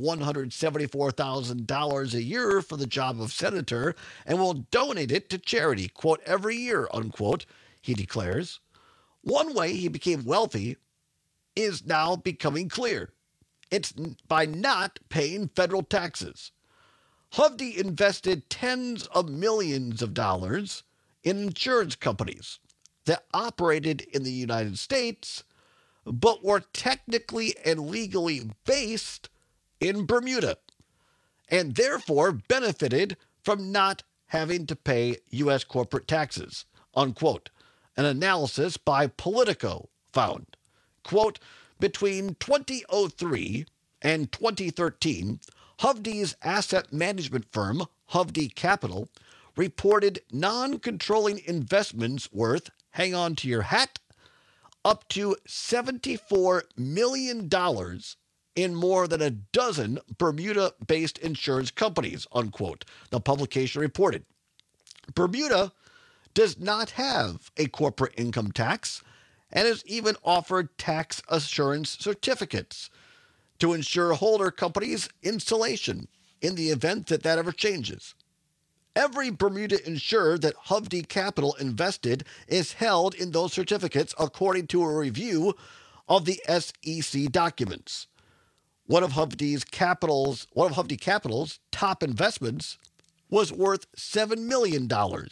$174,000 a year for the job of senator and will donate it to charity, quote, every year, unquote, he declares. One way he became wealthy is now becoming clear. It's by not paying federal taxes. Hovde invested tens of millions of dollars in insurance companies that operated in the United States, but were technically and legally based in Bermuda, and therefore benefited from not having to pay U.S. corporate taxes, unquote. An analysis by Politico found, quote, between 2003 and 2013, Hovde's asset management firm, Hovde Capital, reported non-controlling investments worth, hang on to your hat, up to $74 million in more than a dozen Bermuda-based insurance companies, unquote, the publication reported. Bermuda does not have a corporate income tax and has even offered tax assurance certificates to ensure holder companies' insulation in the event that ever changes. Every Bermuda insurer that Hovde Capital invested is held in those certificates according to a review of the SEC documents. One of Hovde Capital's top investments was worth $7 million.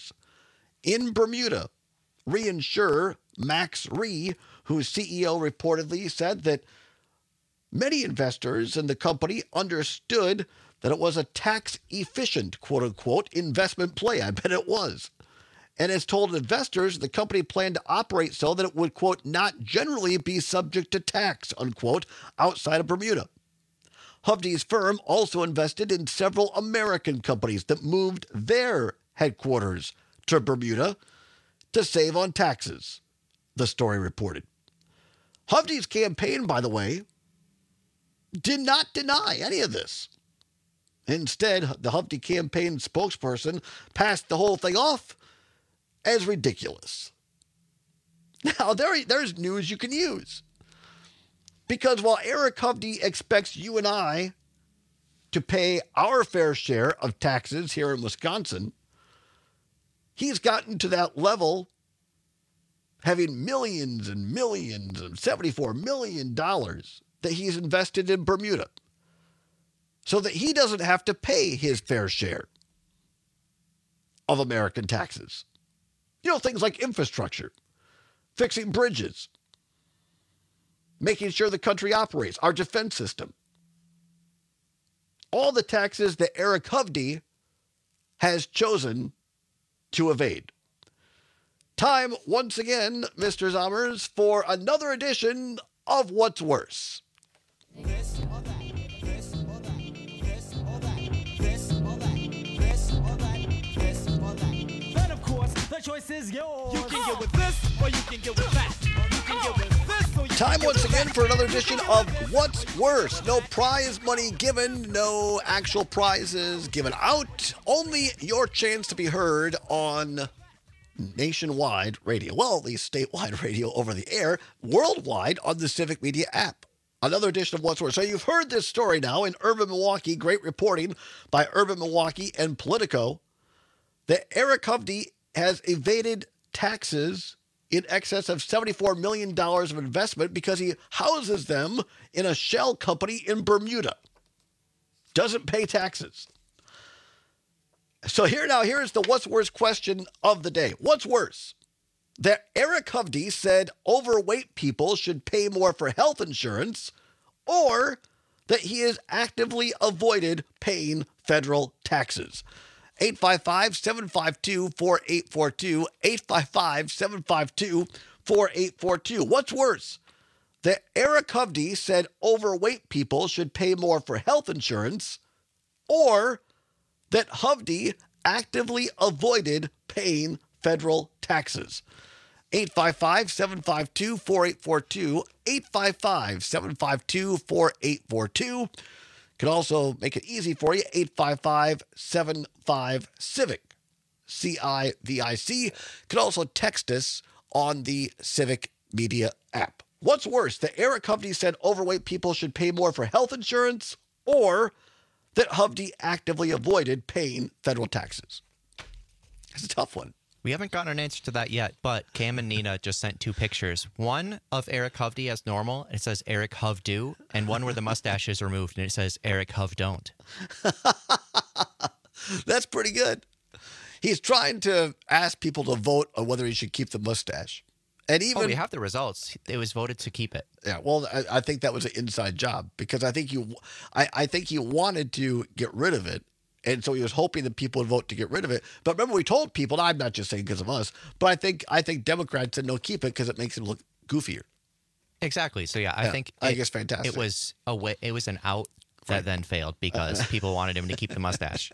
In Bermuda, reinsurer Max Re, whose CEO reportedly said that many investors in the company understood that it was a tax-efficient, quote-unquote, investment play. I bet it was. And has told investors the company planned to operate so that it would, quote, not generally be subject to tax, unquote, outside of Bermuda. Hovde's firm also invested in several American companies that moved their headquarters to Bermuda to save on taxes, the story reported. Hovde's campaign, by the way, did not deny any of this. Instead, the Hovde campaign spokesperson passed the whole thing off as ridiculous. Now, there's news you can use. Because while Eric Hovde expects you and I to pay our fair share of taxes here in Wisconsin, he's gotten to that level, having millions and millions and $74 million that he's invested in Bermuda, so that he doesn't have to pay his fair share of American taxes. You know, things like infrastructure, fixing bridges, making sure the country operates, our defense system. All the taxes that Eric Hovde has chosen to evade. Time, once again, Mr. Zommers, for another edition of What's Worse. This or that, this or that, this or that, this or that, this or that, this or that. And of course, the choice is yours. You can get with this or you can get with that. You can get with this or you Time once again for another edition of What's Worse. No prize money given, no actual prizes given out. Only your chance to be heard on nationwide radio. Well, at least statewide radio over the air, worldwide on the Civic Media app. Another edition of What's Worse. So you've heard this story now in Urban Milwaukee. Great reporting by Urban Milwaukee and Politico that Eric Hovde has evaded taxes in excess of $74 million of investment because he houses them in a shell company in Bermuda. Doesn't pay taxes. So here's the what's worse question of the day. What's worse? That Eric Hovde said overweight people should pay more for health insurance, or that he has actively avoided paying federal taxes? 855-752-4842, 855-752-4842. What's worse? That Eric Hovde said overweight people should pay more for health insurance, or that Hovde actively avoided paying federal taxes? 855-752-4842, 855-752-4842. Can also make it easy for you, 855-75-CIVIC, C-I-V-I-C. Can also text us on the Civic Media app. What's worse, that Eric Hovde said overweight people should pay more for health insurance, or that Hovde actively avoided paying federal taxes? It's a tough one. We haven't gotten an answer to that yet, but Cam and Nina just sent two pictures. One of Eric Hovde as normal, and it says Eric Hovdo, and one where the mustache is removed, and it says Eric Hovdon't. That's pretty good. He's trying to ask people to vote on whether he should keep the mustache. And even we have the results. It was voted to keep it. Yeah, well, I think that was an inside job because I think he wanted to get rid of it. And so he was hoping that people would vote to get rid of it. But remember, we told people, and I'm not just saying because of us, but I think Democrats said no, keep it because it makes him look goofier. Exactly. So I think I guess fantastic. It was an out that then failed because people wanted him to keep the mustache.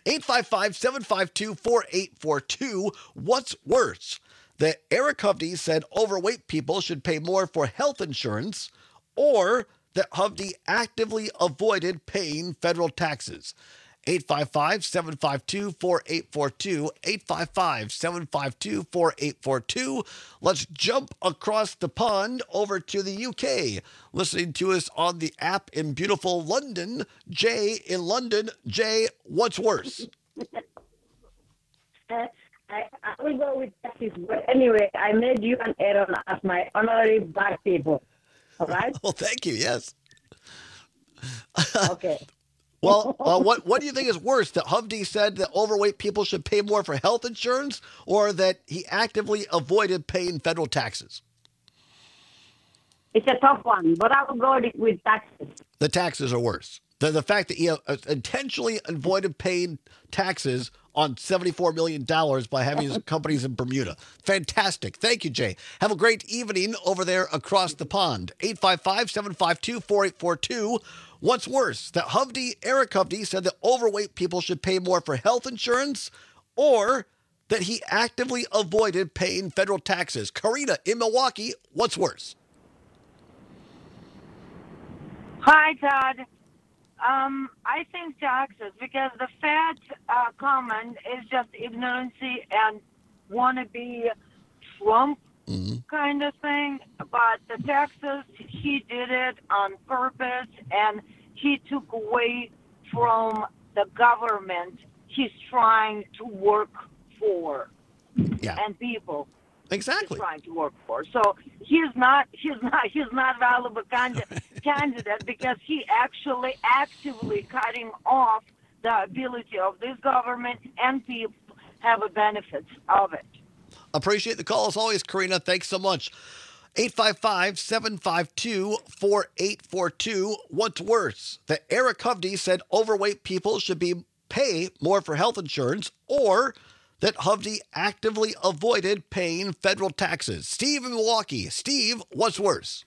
855-752-4842. What's worse? That Eric Hovde said overweight people should pay more for health insurance, or that Hovde actively avoided paying federal taxes? 855-752-4842, 855-752-4842. Let's jump across the pond over to the UK. Listening to us on the app in beautiful London, Jay in London. Jay, what's worse? I will go with taxes, but anyway, I made you and Aaron as my honorary black people. All right? Well, thank you. Yes. Okay. Well, what do you think is worse? That Hovde said that overweight people should pay more for health insurance, or that he actively avoided paying federal taxes? It's a tough one, but I will go with taxes. The taxes are worse. The fact that he intentionally avoided paying taxes on $74 million by having his companies in Bermuda. Fantastic. Thank you, Jay. Have a great evening over there across the pond. 855-752-4842. What's worse, that Eric Hovde said that overweight people should pay more for health insurance, or that he actively avoided paying federal taxes? Karina in Milwaukee, what's worse? Hi, Todd. I think taxes, because the fat comment is just ignorancy and want to be Trump kind of thing. But the taxes, he did it on purpose, and he took away from the government he's trying to work for, and people. Exactly. He's trying to work for. So he's not valuable candidate because he actually actively cutting off the ability of this government and people have a benefits of it. Appreciate the call as always, Karina. Thanks so much. 855-752-4842. What's worse, that Eric Hovde said overweight people should pay more for health insurance, or that Hovde actively avoided paying federal taxes? Steve in Milwaukee. Steve, what's worse?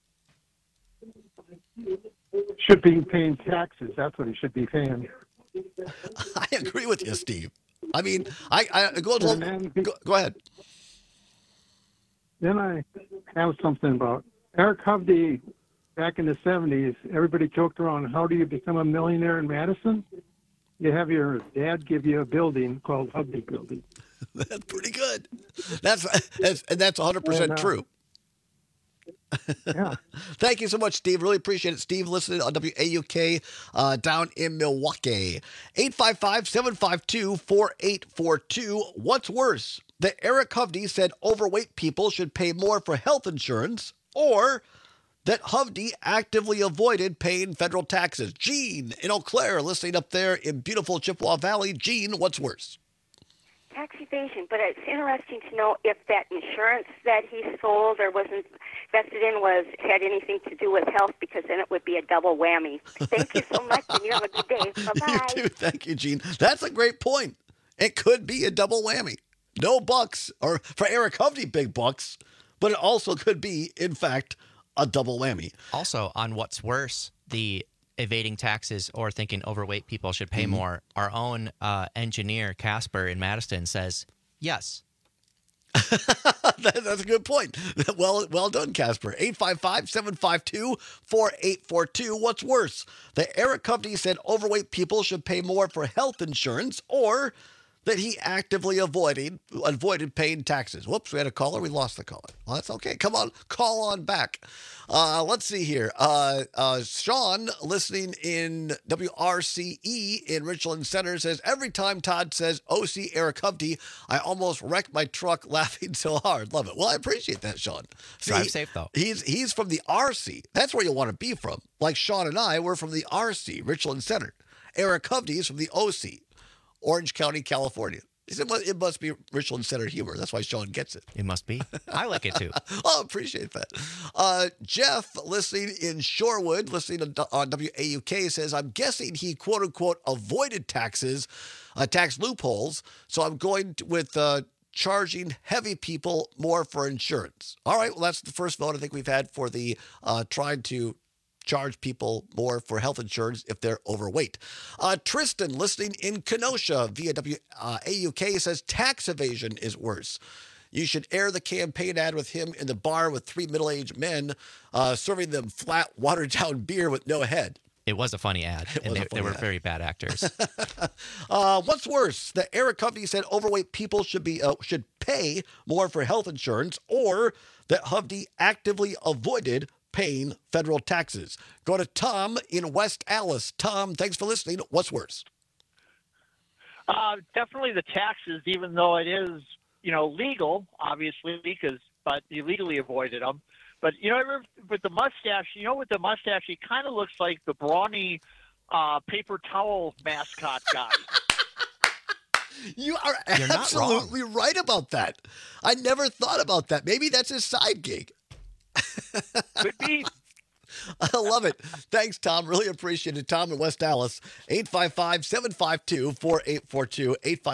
Should be paying taxes. That's what he should be paying. I agree with you, Steve. I mean, I go ahead. Then I have something about Eric Hovde, back in the 70s, everybody joked around, how do you become a millionaire in Madison? You have your dad give you a building called Hovde Building. That's pretty good. That's 100% true. Yeah. Thank you so much, Steve. Really appreciate it. Steve listening on WAUK down in Milwaukee. 855-752-4842. What's worse, that Eric Hovde said overweight people should pay more for health insurance, or that Hovde actively avoided paying federal taxes? Gene in Eau Claire, listening up there in beautiful Chippewa Valley. Gene, what's worse? Tax evasion, but it's interesting to know if that insurance that he sold or wasn't invested in had anything to do with health, because then it would be a double whammy. Thank you so much, and you have a good day. Bye-bye. You too. Thank you, Gene. That's a great point. It could be a double whammy. No bucks, or for Eric Hovde, big bucks, but it also could be, in fact, a double whammy. Also, on what's worse, the evading taxes or thinking overweight people should pay more, our own engineer, Casper in Madison, says yes. That's a good point. Well done, Casper. 855-752-4842. What's worse, that Eric Hovde said overweight people should pay more for health insurance, or that he actively avoided paying taxes? Whoops, we had a caller. We lost the caller. Well, that's okay. Come on, call on back. Let's see here. Sean, listening in WRCE in Richland Center, says, every time Todd says OC Eric Hovde, I almost wreck my truck laughing so hard. Love it. Well, I appreciate that, Sean. See, drive safe, though. He's from the RC. That's where you want to be from. Like Sean and I, we're from the RC, Richland Center. Eric Hovde is from the OC, Orange County, California. He said, well, it must be Richland Center humor. That's why Sean gets it. It must be. I like it too. Oh, appreciate that. Jeff, listening in Shorewood, listening on WAUK, says, I'm guessing he, quote unquote, avoided taxes, tax loopholes. So I'm going with charging heavy people more for insurance. All right. Well, that's the first vote I think we've had for the trying to charge people more for health insurance if they're overweight. Tristan, listening in Kenosha via WAUK, says tax evasion is worse. You should air the campaign ad with him in the bar with three middle-aged men serving them flat, watered-down beer with no head. It was a funny ad, and they were very bad actors. What's worse, that Eric Hovde said overweight people should pay more for health insurance, or that Hovde actively avoided paying federal taxes? Go to Tom in West Allis. Tom, thanks for listening. What's worse? Definitely the taxes, even though it is, legal, obviously, but he legally avoided them. But, with the mustache, with the mustache, he kind of looks like the brawny paper towel mascot guy. You are absolutely right about that. I never thought about that. Maybe that's his side gig. Could be. I love it. Thanks, Tom. Really appreciate it. Tom in West Dallas, 855-752-4842,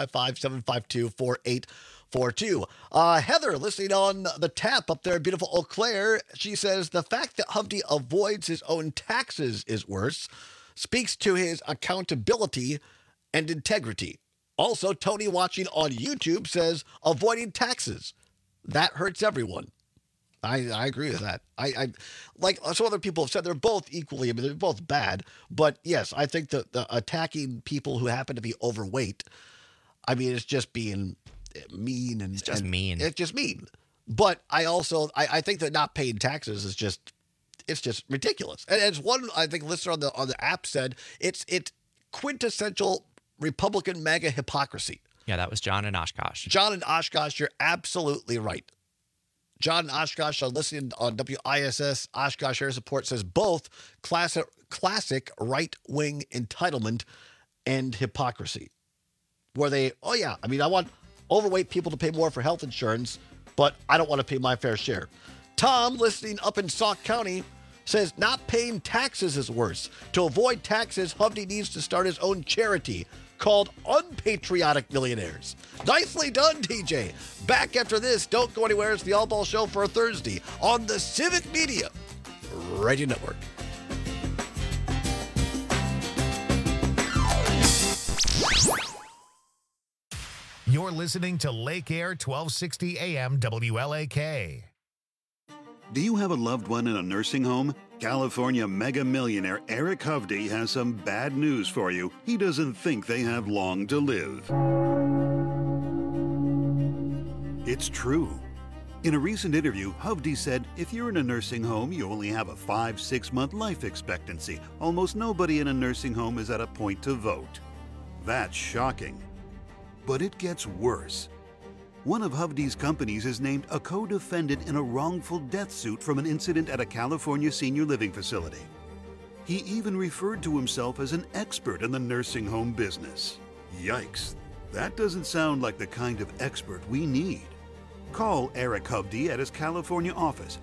855-752-4842. Heather, listening on the tap up there in beautiful Eau Claire, she says, the fact that Hovde avoids his own taxes is worse, speaks to his accountability and integrity. Also, Tony watching on YouTube says, avoiding taxes, that hurts everyone. I agree with that. I like some other people have said, they're both equally, they're both bad. But yes, I think that the attacking people who happen to be overweight, it's just being mean. It's just mean. It's just mean. But I think that not paying taxes is just ridiculous. And as one, I think, listener on the app said, it's quintessential Republican MAGA hypocrisy. Yeah, that was John in Oshkosh. John in Oshkosh, you're absolutely right. John in Oshkosh, listening on WISS, Oshkosh Air Support, says both classic right-wing entitlement and hypocrisy. Where I want overweight people to pay more for health insurance, but I don't want to pay my fair share. Tom, listening up in Sauk County, says not paying taxes is worse. To avoid taxes, Hovde needs to start his own charity called Unpatriotic Millionaires. Nicely done, TJ. Back after this. Don't go anywhere. It's the All Ball Show for a Thursday on the Civic Media Radio Network. You're listening to Lake Air 1260 AM WLAK. Do you have a loved one in a nursing home? California mega millionaire Eric Hovde has some bad news for you. He doesn't think they have long to live. It's true. In a recent interview, Hovde said, if you're in a nursing home, you only have a 5-6 month life expectancy. Almost nobody in a nursing home is at a point to vote. That's shocking. But it gets worse. One of Hovde's companies is named a co-defendant in a wrongful death suit from an incident at a California senior living facility. He even referred to himself as an expert in the nursing home business. Yikes, that doesn't sound like the kind of expert we need. Call Eric Hovde at his California office,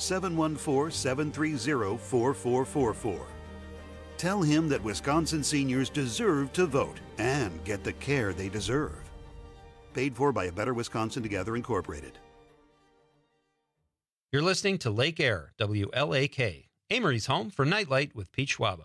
714-730-4444. Tell him that Wisconsin seniors deserve to vote and get the care they deserve. Paid for by A Better Wisconsin Together, Incorporated. You're listening to Lake Air, WLAK, Amory's home for Nightlight with Pete Schwaba.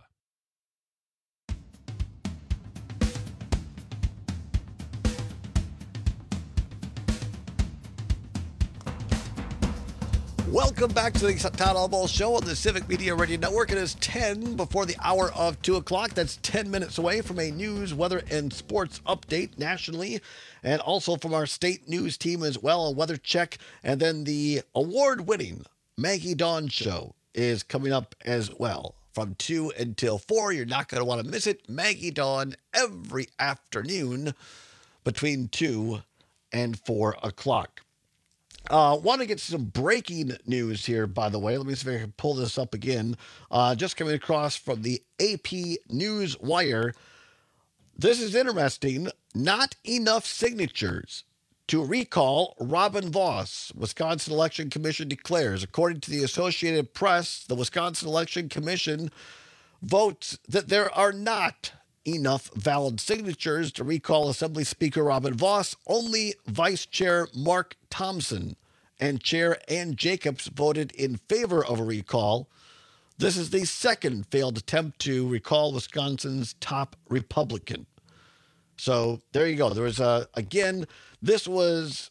Welcome back to the Todd Albaugh Show on the Civic Media Radio Network. It is 10 before the hour of 2 o'clock. That's 10 minutes away from a news, weather, and sports update nationally, and also from our state news team as well, a weather check. And then the award-winning Maggie Dawn Show is coming up as well from 2 until 4. You're not going to want to miss it. Maggie Dawn every afternoon between 2 and 4 o'clock. Want to get some breaking news here, by the way. Let me see if I can pull this up again. Just coming across from the AP News Wire. This is interesting. Not enough signatures to recall Robin Vos, Wisconsin Election Commission declares. According to the Associated Press, the Wisconsin Election Commission votes that there are not enough valid signatures to recall Assembly Speaker Robin Vos. Only Vice Chair Mark Thompson and Chair Ann Jacobs voted in favor of a recall. This is the second failed attempt to recall Wisconsin's top Republican. So there you go. There was again. This was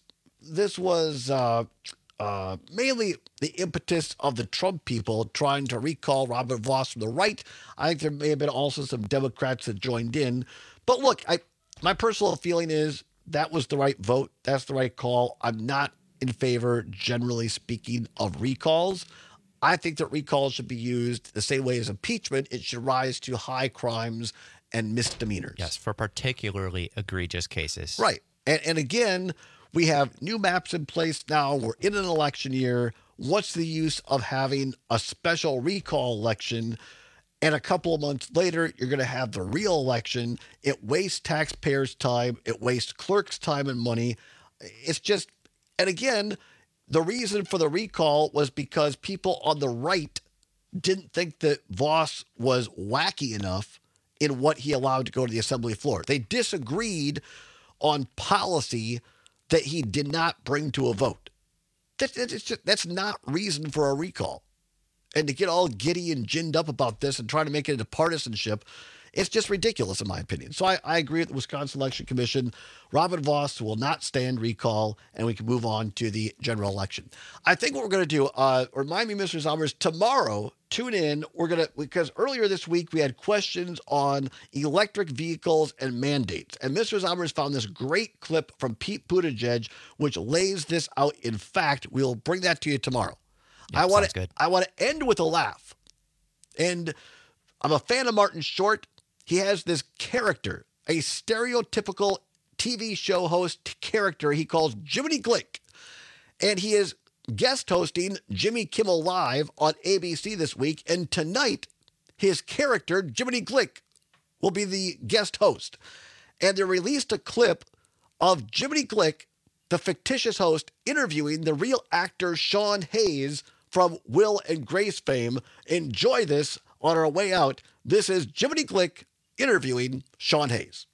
mainly the impetus of the Trump people trying to recall Robin Vos from the right. I think there may have been also some Democrats that joined in. But look, my personal feeling is that was the right vote. That's the right call. I'm not in favor, generally speaking, of recalls. I think that recalls should be used the same way as impeachment. It should rise to high crimes and misdemeanors. Yes, for particularly egregious cases. Right. And again, we have new maps in place now. We're in an election year. What's the use of having a special recall election? And a couple of months later, you're going to have the real election. It wastes taxpayers' time. It wastes clerks' time and money. It's just, and again, the reason for the recall was because people on the right didn't think that Vos was wacky enough in what he allowed to go to the assembly floor. They disagreed on policy that he did not bring to a vote. That's not reason for a recall. And to get all giddy and ginned up about this and try to make it into partisanship, it's just ridiculous in my opinion. So I agree with the Wisconsin Election Commission. Robin Vos will not stand recall, and we can move on to the general election. I think what we're going to do, remind me, Mr. Zommers, tomorrow, tune in. Because earlier this week we had questions on electric vehicles and mandates. And Mr. Zommers found this great clip from Pete Buttigieg, which lays this out in fact. We'll bring that to you tomorrow. Yep, I want to end with a laugh. And I'm a fan of Martin Short. He has this character, a stereotypical TV show host character he calls Jiminy Glick. And he is guest hosting Jimmy Kimmel Live on ABC this week. And tonight, his character, Jiminy Glick, will be the guest host. And they released a clip of Jiminy Glick, the fictitious host, interviewing the real actor Sean Hayes from Will and Grace fame. Enjoy this on our way out. This is Jiminy Glick interviewing Sean Hayes.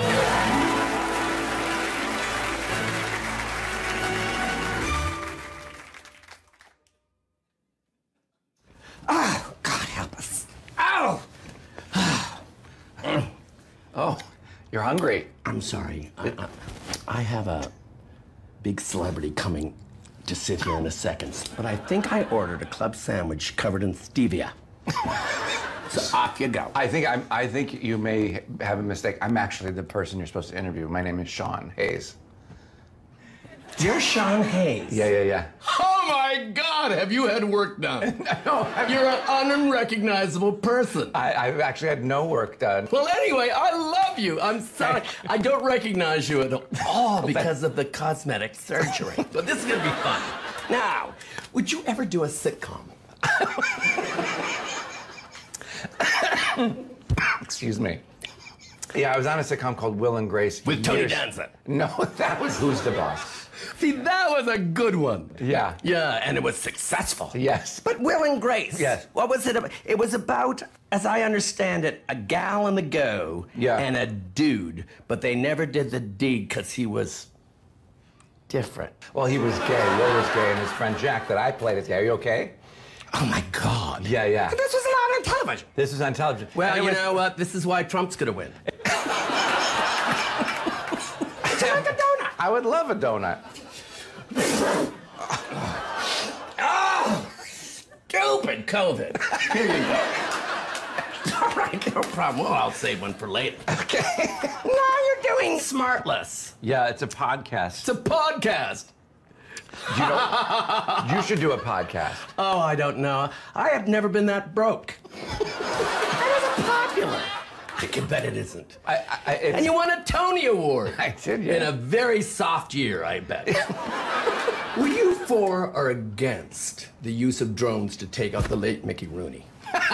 Oh, God help us. Ow! Oh, you're hungry. I'm sorry. I have a big celebrity coming to sit here in a second, but I think I ordered a club sandwich covered in stevia. So off you go. I think you may have a mistake. I'm actually the person you're supposed to interview. My name is Sean Hayes. You're Sean Hayes? Yeah. Oh my God, have you had work done? No, you're an unrecognizable person. I've actually had no work done. Well, anyway, I love you. I'm sorry. I don't recognize you at all because of the cosmetic surgery. But this is going to be fun. Now, would you ever do a sitcom? Excuse me. Yeah, I was on a sitcom called Will and Grace. With Tony Danza? No, that was Who's the Boss? See, that was a good one. Yeah. Yeah, and it was successful. Yes. But Will and Grace. Yes. What was it about? It was about, as I understand it, a gal on the go and a dude, but they never did the deed because he was different. Well, he was gay. Will was gay, and his friend Jack that I played is gay. Are you okay? Oh, my God. Yeah. But this was not on television. This was on television. Well, you know what? This is why Trump's going to win. Like a donut. I would love a donut. Oh, stupid COVID. Here you go. All right, no problem. Well, I'll save one for later. Okay. No, you're doing Smartless. Yeah, it's a podcast. It's a podcast. You should do a podcast. Oh, I don't know. I have never been that broke. That isn't popular. I can bet it isn't. And you won a Tony Award. I did, yeah. In a very soft year, I bet. Were you for or against the use of drones to take out the late Mickey Rooney?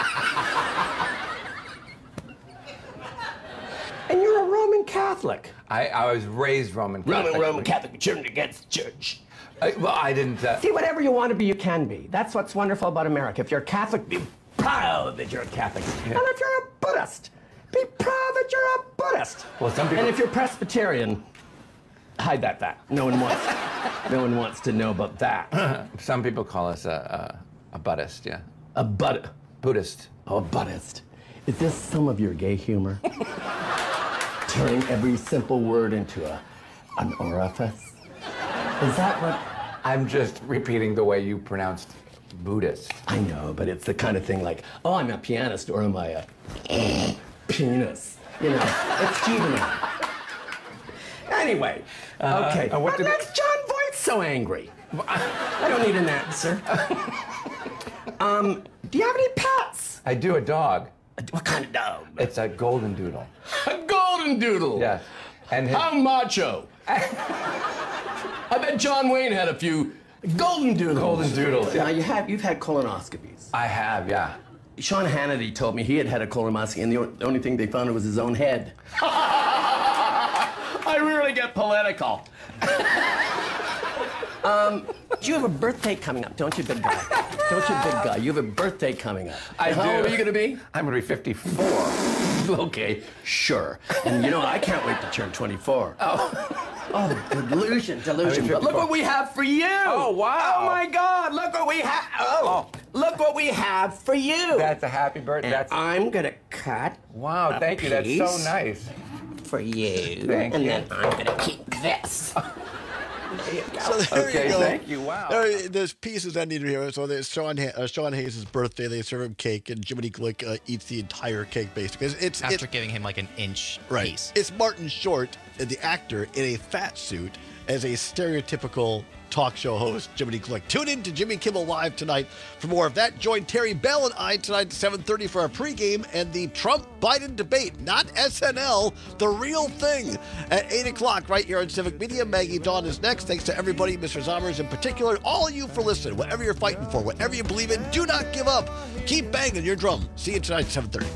And you're a Roman Catholic. I was raised Roman Catholic. Roman Catholic, church against church. I didn't... See, whatever you want to be, you can be. That's what's wonderful about America. If you're a Catholic, be proud that you're a Catholic. Yeah. And if you're a Buddhist, be proud that you're a Buddhist. Well, some people... And if you're Presbyterian, hide that fact. No one wants to know about that. Some people call us a Buddhist, yeah. A Buddhist. Oh, a Buddhist. Is this some of your gay humor? Turning every simple word into an orifice? Is that what... I'm just repeating the way you pronounced Buddhist. I know, but it's the kind of thing like, oh, I'm a pianist, or am I a penis? You know, it's juvenile. Anyway, okay. What makes John Voight so angry? I don't need an answer. Do you have any pets? I do, a dog. What kind of dog? It's a golden doodle. A golden doodle? Yes. And how macho? I bet John Wayne had a few golden doodles. Golden doodles. Now you've had colonoscopies. I have, yeah. Sean Hannity told me he had a colonoscopy, and the only thing they found was his own head. I really get political. You have a birthday coming up, don't you, big guy? Don't you, big guy? You have a birthday coming up. I do. How old are you going to be? I'm going to be 54. Okay, sure. And you know, I can't wait to turn 24. Oh, delusion. But look what we have for you. Oh, wow. Oh, my God, look what we have. Look what we have for you. That's a happy birthday. And I'm going to cut Wow, thank you. That's so nice. For you. Thank you. And then I'm going to keep this. There you go. So there you go. Thank you. Wow. There's pieces ending here. So there's Sean Hayes' birthday. They serve him cake, and Jiminy Glick eats the entire cake, basically. After giving him like an inch piece. It's Martin Short, the actor, in a fat suit as a stereotypical talk show host, Jiminy Glick. Tune in to Jimmy Kimmel Live tonight for more of that. Join Terry Bell and I tonight at 7:30 for our pregame and the Trump-Biden debate, not SNL, the real thing, at 8 o'clock right here on Civic Media. Maggie Dawn is next. Thanks to everybody, Mr. Zommers in particular, all of you for listening. Whatever you're fighting for, whatever you believe in, do not give up. Keep banging your drum. See you tonight at 7:30.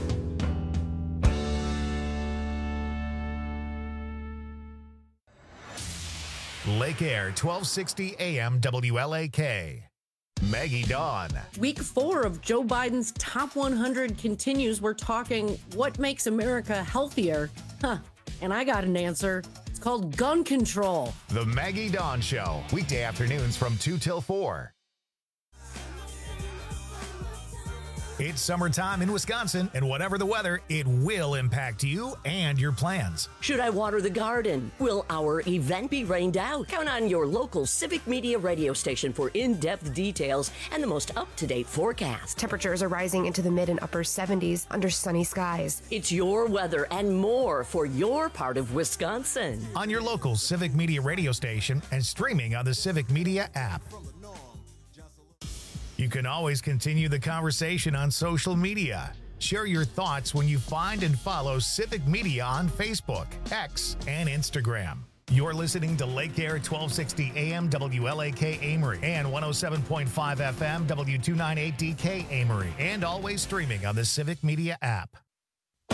Lake Air, 1260 AM WLAK. Maggie Dawn. Week 4 of Joe Biden's Top 100 continues. We're talking what makes America healthier. And I got an answer. It's called gun control. The Maggie Dawn Show. Weekday afternoons from 2 till 4. It's summertime in Wisconsin, and whatever the weather, it will impact you and your plans. Should I water the garden? Will our event be rained out? Count on your local Civic Media radio station for in-depth details and the most up-to-date forecast. Temperatures are rising into the mid and upper 70s under sunny skies. It's your weather and more for your part of Wisconsin. On your local Civic Media radio station and streaming on the Civic Media app. You can always continue the conversation on social media. Share your thoughts when you find and follow Civic Media on Facebook, X, and Instagram. You're listening to Lake Air 1260 AM WLAK Amory and 107.5 FM W298DK Amory, and always streaming on the Civic Media app.